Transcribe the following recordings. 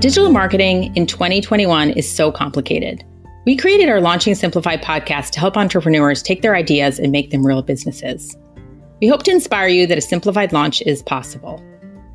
Digital marketing in 2021 is so complicated. We created our Launching Simplified podcast to help entrepreneurs take their ideas and make them real businesses. We hope to inspire you that a simplified launch is possible.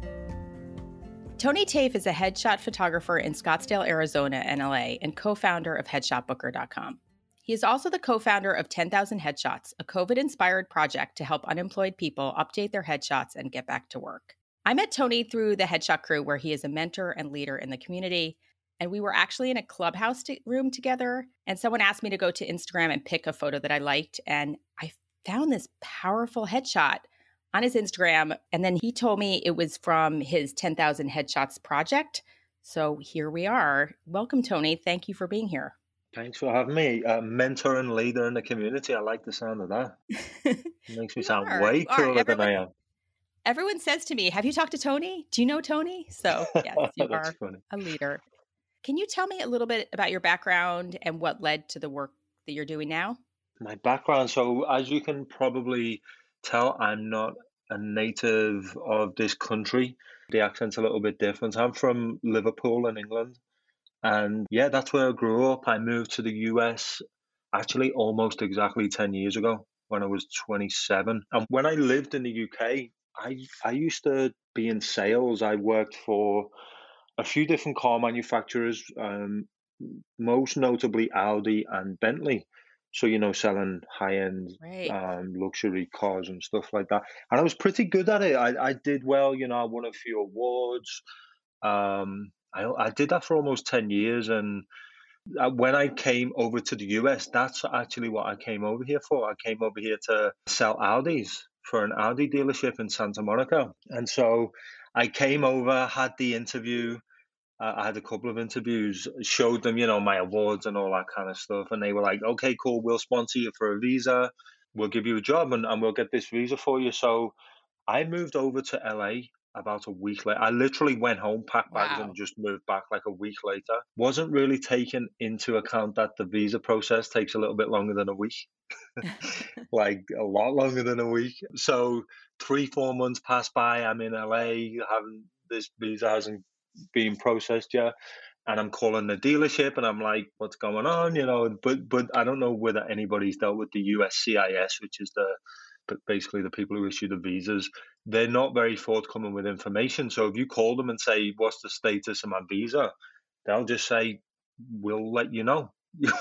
Tony Tafe is a headshot photographer in Scottsdale, Arizona, and LA, and co-founder of headshotbooker.com. He is also the co-founder of 10,000 Headshots, a COVID-inspired project to help unemployed people update their headshots and get back to work. I met Tony through the Headshot Crew, where he is a mentor and leader in the community. And we were actually in a clubhouse room together. And someone asked me to go to Instagram and pick a photo that I liked. And I found this powerful headshot on his Instagram. And then he told me it was from his 10,000 Headshots project. So here we are. Welcome, Tony. Thank you for being here. Thanks for having me. Mentor and leader in the community. I like the sound of that. It makes me sound way cooler than I am. Everyone says to me, have you talked to Tony? Do you know Tony? So yes, you are funny. A leader. Can you tell me a little bit about your background and what led to the work that you're doing now? My background. So as you can probably tell, I'm not a native of this country. The accent's a little bit different. I'm from Liverpool in England. And yeah, that's where I grew up. I moved to the US actually almost exactly 10 years ago when I was 27. And when I lived in the UK, I used to be in sales. I worked for a few different car manufacturers, most notably Audi and Bentley. So, selling high-end luxury cars and stuff like that. And I was pretty good at it. I did well, I won a few awards. I did that for almost 10 years. And when I came over to the US, that's actually what I came over here for. I came over here to sell Audis for an Audi dealership in Santa Monica. And so I came over, had the interview. I had a couple of interviews, showed them, my awards and all that kind of stuff. And they were like, okay, cool, we'll sponsor you for a visa. We'll give you a job and we'll get this visa for you. So I moved over to LA about a week later. I literally went home, packed bags, and just moved back like a week later. Wasn't really taking into account that the visa process takes a little bit longer than a week, like a lot longer than a week. So 3-4 months passed by. I'm in LA, this visa hasn't been processed yet. And I'm calling the dealership and I'm like, what's going on? But I don't know whether anybody's dealt with the USCIS, which is basically the people who issue the visas. They're not very forthcoming with information. So if you call them and say, what's the status of my visa? They'll just say, we'll let you know.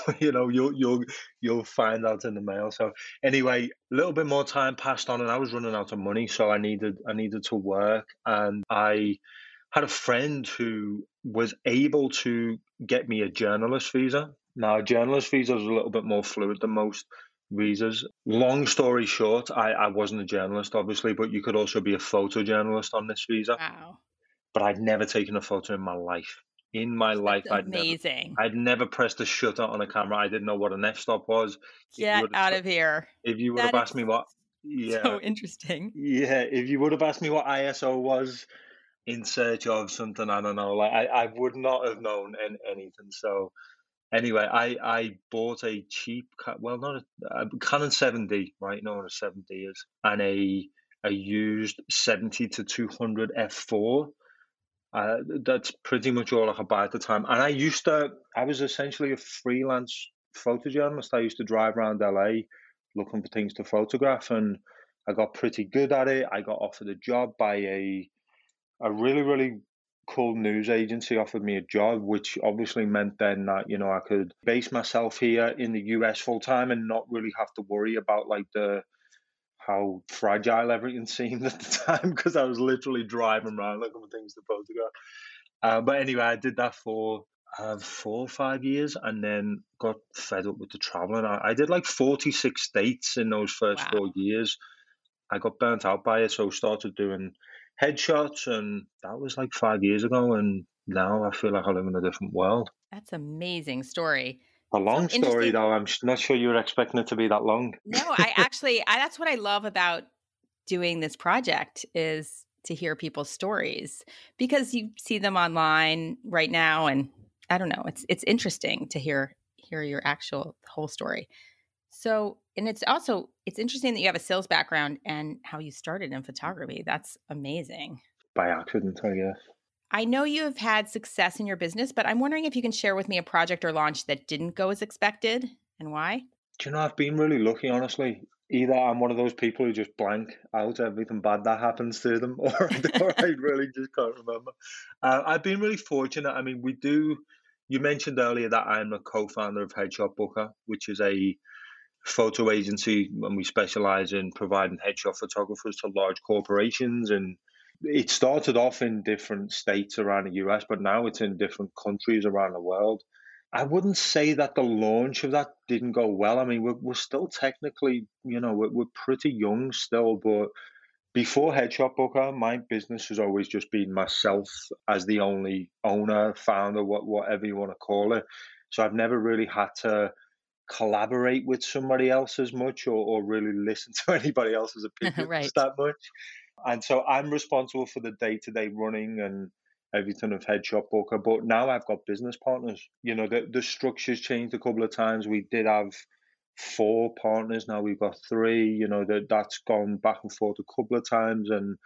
You'll find out in the mail. So anyway, a little bit more time passed on and I was running out of money. So I needed to work, and I had a friend who was able to get me a journalist visa. Now, a journalist visa is a little bit more fluid than most visas. Long story short, I wasn't a journalist, obviously, but you could also be a photojournalist on this visa. Wow. But I'd never taken a photo in my life. In my life, I'd never pressed a shutter on a camera. I didn't know what an f-stop was. Get out of here. If you would have asked me what... Yeah. So interesting. Yeah, if you would have asked me what ISO was, in search of something, I don't know, like I would not have known anything. So anyway, I bought a cheap, not a Canon 7D, right? You know what a 7D is, and a used 70 to 200 f4. That's pretty much all I could buy at the time. And I was essentially a freelance photojournalist. I used to drive around LA looking for things to photograph, and I got pretty good at it. I got offered a job by a really, really cool news agency offered me a job, which obviously meant then that, I could base myself here in the US full time and not really have to worry about like how fragile everything seemed at the time, because I was literally driving around looking for things to photograph. But anyway, I did that for 4 or 5 years and then got fed up with the traveling. I did like 46 states in those first 4 years. I got burnt out by it, so started doing headshots, and that was like 5 years ago, and now I feel like I live in a different world. That's an amazing story. A long story, though. I'm not sure you were expecting it to be that long. No, that's what I love about doing this project, is to hear people's stories, because you see them online right now, and I don't know, it's interesting to hear your actual whole story. So, and it's interesting that you have a sales background and how you started in photography. That's amazing. By accident, I guess. I know you have had success in your business, but I'm wondering if you can share with me a project or launch that didn't go as expected and why? Do you know, I've been really lucky, honestly. Either I'm one of those people who just blank out everything bad that happens to them, or I really just can't remember. I've been really fortunate. I mean, you mentioned earlier that I'm a co founder of Headshot Booker, which is a photo agency, and we specialize in providing headshot photographers to large corporations. And it started off in different states around the US, but now it's in different countries around the world. I wouldn't say that the launch of that didn't go well. I mean, we're still technically, we're pretty young still, but before Headshot Booker, my business has always just been myself as the only owner, founder, whatever you want to call it. So I've never really had to collaborate with somebody else as much, or really listen to anybody else's opinions Right. that much. And so I'm responsible for the day-to-day running and everything of Headshot Booker. But now I've got business partners. The structure's changed a couple of times. We did have four partners. Now we've got three. That's gone back and forth a couple of times. And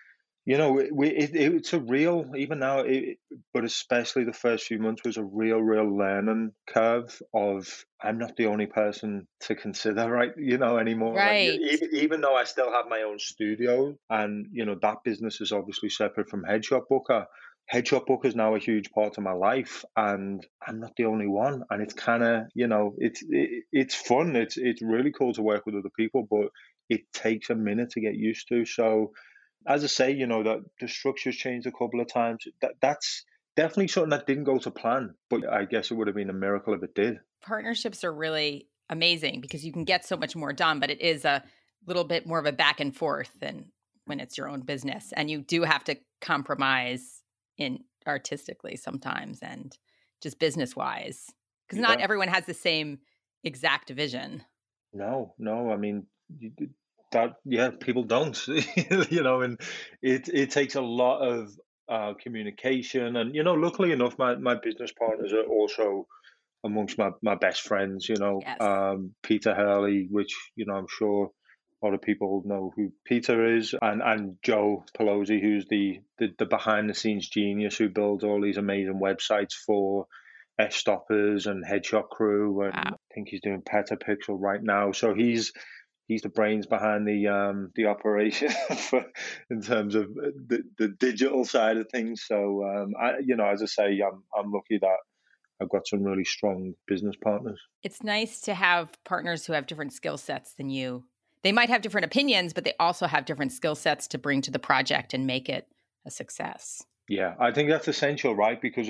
it's a real, even now, but especially the first few months was a real learning curve of I'm not the only person to consider, right? Anymore. Like, Right. even though I still have my own studio, and that business is obviously separate from Headshot Booker. Headshot Booker is now a huge part of my life, and I'm not the only one. And it's kind of, it's fun. It's really cool to work with other people, but it takes a minute to get used to. So as I say, that the structure's changed a couple of times. That's definitely something that didn't go to plan, but I guess it would have been a miracle if it did. Partnerships are really amazing because you can get so much more done, but it is a little bit more of a back and forth than when it's your own business. And you do have to compromise in artistically sometimes and just business wise because not Yeah. everyone has the same exact vision. No, no. I mean, yeah, people don't, and it takes a lot of communication. And luckily enough, my business partners are also amongst my best friends. Yes. Peter Hurley, which I'm sure a lot of people know who Peter is, and Joe Pelosi, who's the behind the scenes genius who builds all these amazing websites for Stoppers and Headshot Crew, and Wow. I think he's doing Petapixel right now. So he's the brains behind the operation in terms of the digital side of things. So as I say, I'm lucky that I've got some really strong business partners. It's nice to have partners who have different skill sets than you. They might have different opinions, but they also have different skill sets to bring to the project and make it a success. Yeah, I think that's essential, right? Because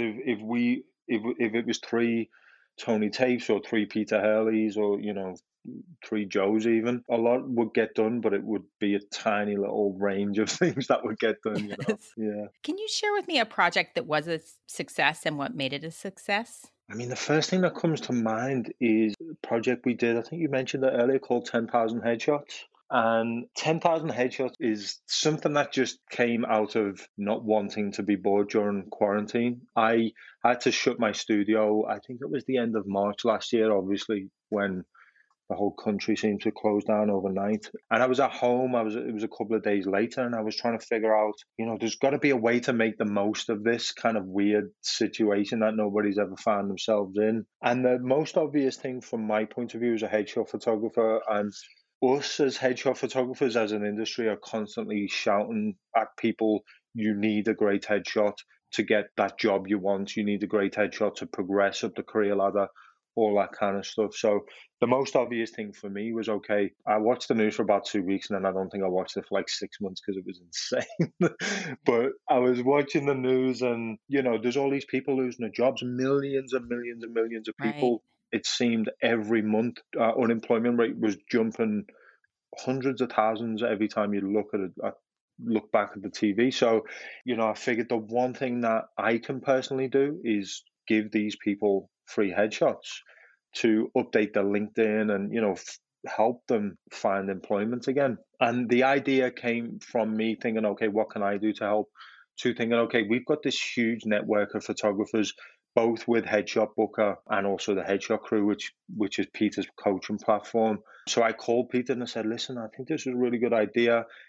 if it was three Tony Tapes or three Peter Hurleys, or three Joes, even a lot would get done, but it would be a tiny little range of things that would get done. Yes. Yeah. Can you share with me a project that was a success and what made it a success? I mean, the first thing that comes to mind is a project we did. I think you mentioned it earlier, called 10,000 Headshots. And 10,000 Headshots is something that just came out of not wanting to be bored during quarantine. I had to shut my studio, I think it was the end of March last year, obviously, when the whole country seemed to close down overnight. And I was at home. It was a couple of days later, and I was trying to figure out, there's got to be a way to make the most of this kind of weird situation that nobody's ever found themselves in. And the most obvious thing from my point of view as a headshot photographer, and us as headshot photographers as an industry are constantly shouting at people, you need a great headshot to get that job you want. You need a great headshot to progress up the career ladder, all that kind of stuff. So the most obvious thing for me was, okay, I watched the news for about 2 weeks, and then I don't think I watched it for like 6 months because it was insane. But I was watching the news, and there's all these people losing their jobs, millions and millions and millions of Right. people. It seemed every month unemployment rate was jumping hundreds of thousands every time you look at it. Look back at the TV. So, I figured the one thing that I can personally do is give these people free headshots to update their LinkedIn and, help them find employment again. And the idea came from me thinking, okay, what can I do to help? To thinking, okay, we've got this huge network of photographers, both with Headshot Booker and also the Headshot Crew, which is Peter's coaching platform. So I called Peter and I said, listen, I think this is a really good idea.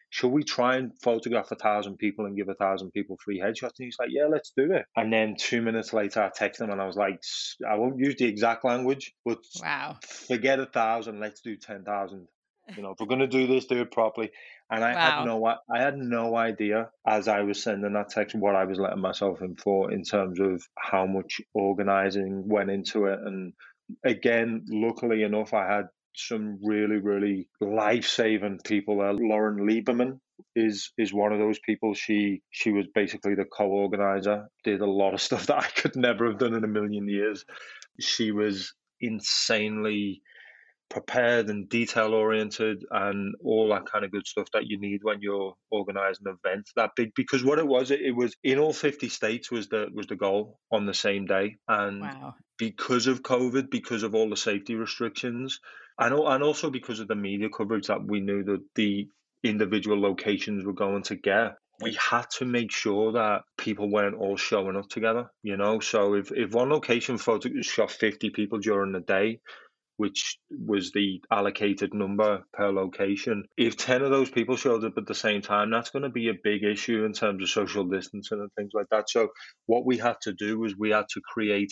should we try and photograph 1,000 people and give 1,000 people free headshots? And he's like, yeah, let's do it. And then 2 minutes later, I text him and I was like, I won't use the exact language, but Wow. forget 1,000, let's do 10,000. If we're going to do this, do it properly. And Wow. I had no idea as I was sending that text what I was letting myself in for in terms of how much organizing went into it. And again, luckily enough, I had some really, really life-saving people. Lauren Lieberman is one of those people. She was basically the co-organizer, did a lot of stuff that I could never have done in a million years. She was insanely prepared and detail oriented and all that kind of good stuff that you need when you're organizing an event that big, because what it was in all 50 states was the goal on the same day. And Wow. because of COVID, because of all the safety restrictions, and also because of the media coverage that we knew that the individual locations were going to get, we had to make sure that people weren't all showing up together. So if one location photo shot 50 people during the day, which was the allocated number per location, if 10 of those people showed up at the same time, that's going to be a big issue in terms of social distancing and things like that. So what we had to do was we had to create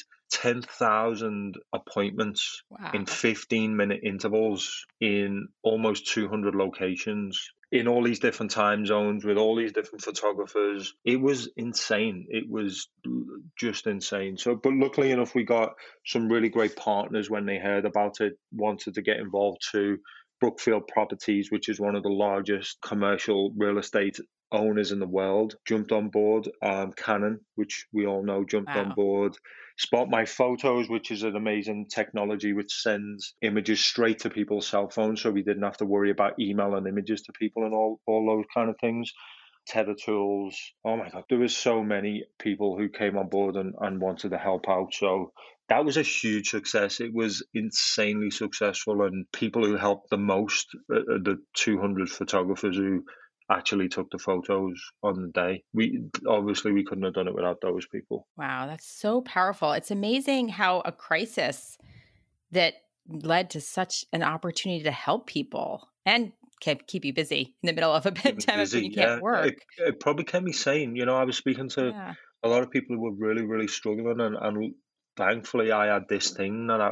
10,000 appointments in Wow. 15-minute intervals in almost 200 locations in all these different time zones with all these different photographers. It was insane. It was just insane. So, but luckily enough, we got some really great partners when they heard about it, wanted to get involved too. Brookfield Properties, which is one of the largest commercial real estate owners in the world, jumped on board. Canon, which we all know, jumped on Wow. board. Spot My Photos, which is an amazing technology which sends images straight to people's cell phones, so we didn't have to worry about emailing images to people and all those kind of things. Tether Tools. Oh my God, there was so many people who came on board and wanted to help out. So that was a huge success. It was insanely successful, and people who helped the most, the 200 photographers who actually took the photos on the day. We couldn't have done it without those people. Wow. That's so powerful. It's amazing how a crisis that led to such an opportunity to help people and keep you busy in the middle of a Keep me pandemic when busy, you can't yeah. It, work. it probably kept me sane. I was speaking to Yeah. a lot of people who were really, really struggling, and thankfully I had this thing that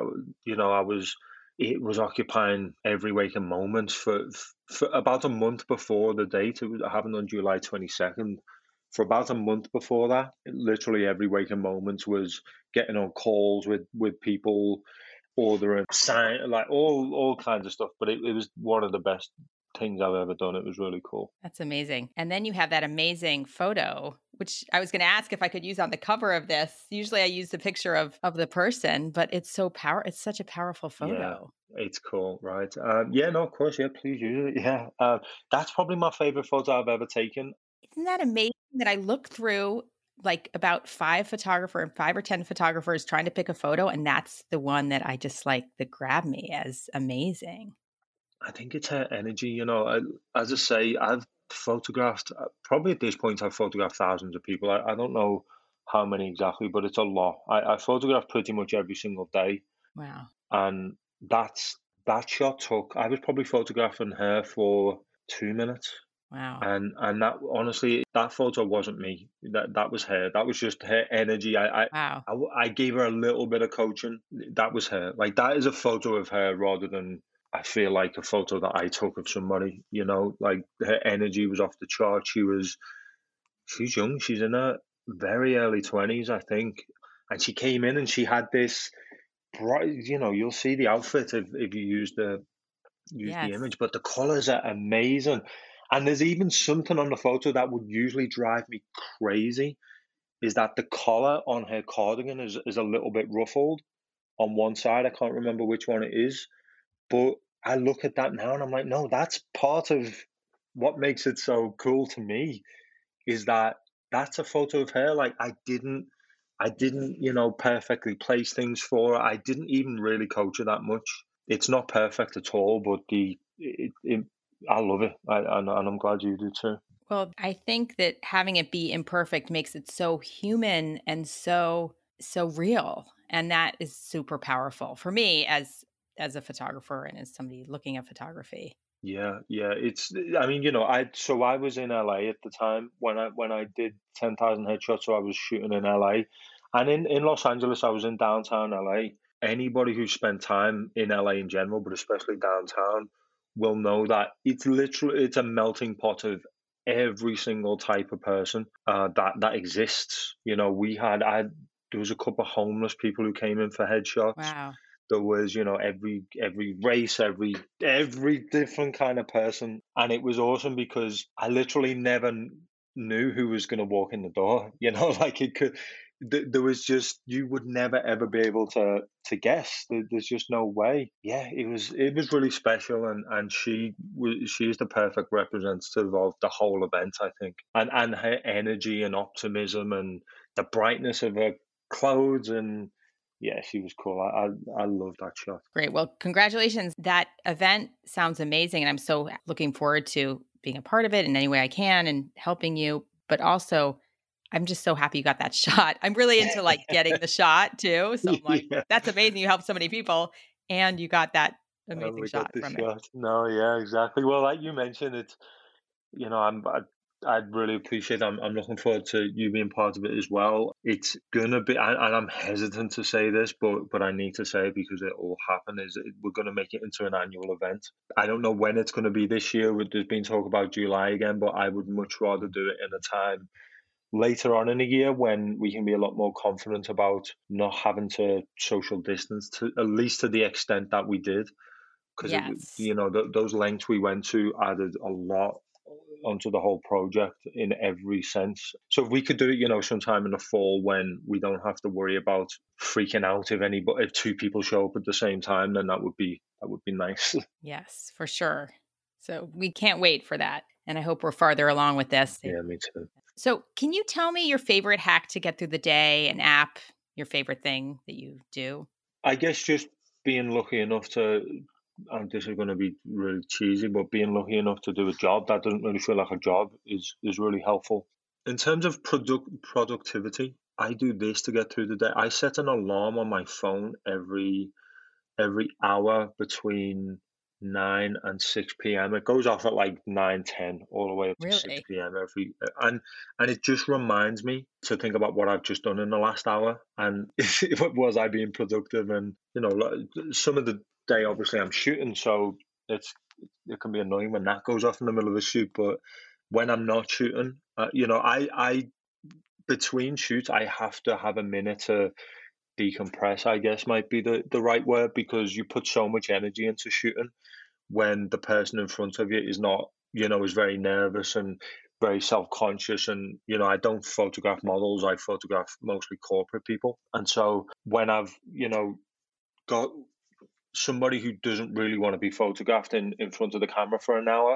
it was occupying every waking moment for about a month before the date. It happened on July 22nd. For about a month before that, literally every waking moment was getting on calls with people, ordering sign, like all kinds of stuff. But it was one of the best things I've ever done. It was really cool. That's amazing. And then you have that amazing photo, which I was going to ask if I could use on the cover of this. Usually I use the picture of the person, but it's such a powerful Yeah, photo. it's cool, right? Yeah, no, of course, yeah, please use it. Yeah, that's probably my favorite photo I've ever taken. Isn't that amazing that I look through like about 5 or 10 photographers trying to pick a photo and that's the one that I just like that grabbed me as amazing. I think it's her energy. As I say, I've photographed probably at this point I've photographed thousands of people. I don't know how many exactly, but it's a lot. I photograph pretty much every single day, Wow. and that shot took. I was probably photographing her for 2 minutes. Wow. And that honestly, that photo wasn't me. That was her. That was just her energy. Wow. I gave her a little bit of coaching. That was her. Like that is a photo of her rather than I feel like a photo that I took of somebody. Like her energy was off the chart. She's young. She's in her very early 20s, I think. And she came in and she had this bright. You'll see the outfit if you use the Yes. image, but the colors are amazing. And there's even something on the photo that would usually drive me crazy is that the collar on her cardigan is a little bit ruffled on one side. I can't remember which one it is, but I look at that now and I'm like, no, that's part of what makes it so cool to me is that that's a photo of her. Like I didn't, perfectly place things for her. I didn't even really coach her that much. It's not perfect at all, but I love it, and I'm glad you do too. Well, I think that having it be imperfect makes it so human and so real, and that is super powerful for me as a photographer and as somebody looking at photography. Yeah. I mean, I was in LA at the time when I did 10,000 headshots. So I was shooting in LA, and in Los Angeles, I was in downtown LA. Anybody who spent time in LA in general, but especially downtown, will know that it's a melting pot of every single type of person that exists. There was a couple of homeless people who came in for headshots. Wow. There was, every race, every different kind of person, and it was awesome because I literally never knew who was going to walk in the door. Like it could. There was just you would never ever be able to guess. There's just no way. Yeah, it was really special, and she is the perfect representative of the whole event, I think, and her energy and optimism and the brightness of her clothes and yeah, she was cool. I love that shot. Great. Well, congratulations. That event sounds amazing. And I'm so looking forward to being a part of it in any way I can and helping you. But also, I'm just so happy you got that shot. I'm really into like getting the shot too. So I'm like, Yeah, that's amazing. You helped so many people and you got that and amazing we got shot the from it. shot. No, yeah, exactly. Well, like you mentioned, it's you know, I'd really appreciate. I'm looking forward to you being part of it as well. It's gonna be, and I'm hesitant to say this, but I need to say it because it will happen. We're gonna make it into an annual event. I don't know when it's gonna be this year. There's been talk about July again, but I would much rather do it in a time later on in the year when we can be a lot more confident about not having to social distance to at least to the extent that we did because Yes. those lengths we went to added a lot onto the whole project in every sense. So if we could do it, sometime in the fall when we don't have to worry about freaking out if two people show up at the same time, then that would be nice. Yes, for sure. So we can't wait for that. And I hope we're farther along with this. Yeah, me too. So, can you tell me your favorite hack to get through the day, an app, your favorite thing that you do? I guess just being lucky enough and this is going to be really cheesy, but being lucky enough to do a job that doesn't really feel like a job is really helpful. In terms of productivity, I do this to get through the day. I set an alarm on my phone every hour between 9 and 6 p.m. It goes off at like 9:10 all the way up to Really? 6 p.m. And it just reminds me to think about what I've just done in the last hour and was I being productive and some of the day obviously I'm shooting, so it can be annoying when that goes off in the middle of a shoot, but when I'm not shooting, I between shoots I have to have a minute to decompress, I guess might be the right word, because you put so much energy into shooting when the person in front of you is not, is very nervous and very self-conscious. And I don't photograph models, I photograph mostly corporate people. And so when I've got somebody who doesn't really want to be photographed in front of the camera for an hour,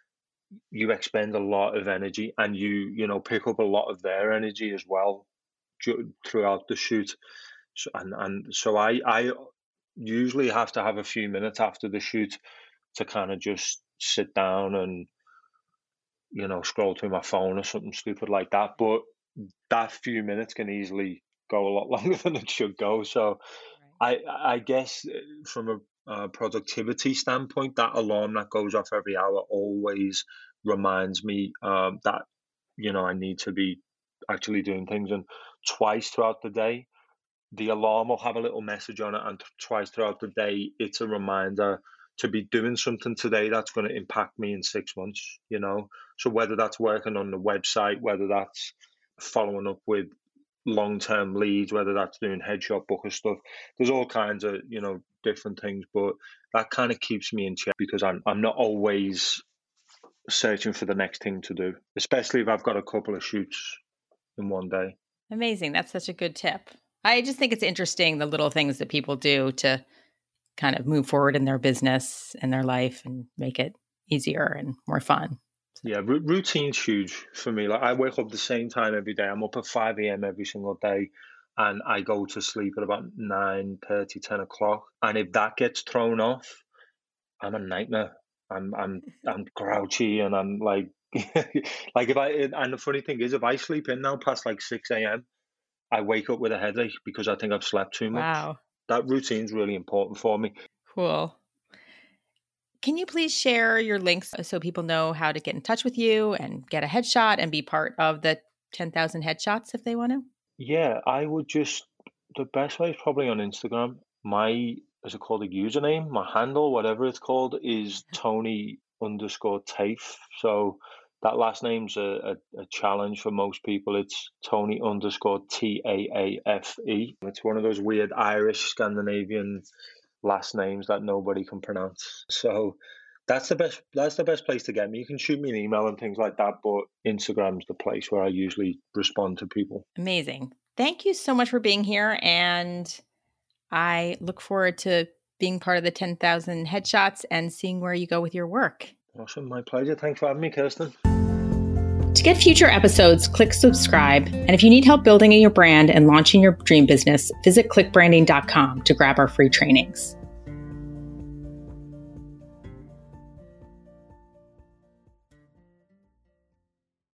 you expend a lot of energy and you pick up a lot of their energy as well throughout the shoot. So I usually have to have a few minutes after the shoot to kind of just sit down and scroll through my phone or something stupid like that. But that few minutes can easily go a lot longer than it should go. So Right. I guess from a productivity standpoint, that alarm that goes off every hour always reminds me that I need to be actually doing things. And twice throughout the day, the alarm will have a little message on it, and twice throughout the day, it's a reminder to be doing something today that's going to impact me in 6 months. So whether that's working on the website, whether that's following up with long-term leads, whether that's doing headshot booker stuff, there's all kinds of different things, but that kind of keeps me in check because I'm not always searching for the next thing to do, especially if I've got a couple of shoots in one day. Amazing. That's such a good tip. I just think it's interesting the little things that people do to kind of move forward in their business and their life and make it easier and more fun. So, Yeah, routine's huge for me. Like I wake up the same time every day. I'm up at 5 a.m. every single day, and I go to sleep at about 9:30, 10 o'clock. And if that gets thrown off, I'm a nightmare. I'm grouchy, and I'm like, like if I and the funny thing is, if I sleep in now past like 6 a.m., I wake up with a headache because I think I've slept too much. wow. That routine's really important for me. Cool. Can you please share your links so people know how to get in touch with you and get a headshot and be part of the 10,000 headshots if they want to? Yeah, the best way is probably on Instagram. Is it called a username? My handle, whatever it's called, is Tony_Tafe. So that last name's a challenge for most people. It's Tony_Taafe. It's one of those weird Irish Scandinavian last names that nobody can pronounce. So that's the best place to get me. You can shoot me an email and things like that, but Instagram's the place where I usually respond to people. Amazing. Thank you so much for being here, and I look forward to being part of the 10,000 headshots and seeing where you go with your work. Awesome. My pleasure. Thanks for having me, Kirsten. To get future episodes, click subscribe. And if you need help building your brand and launching your dream business, visit clickbranding.com to grab our free trainings.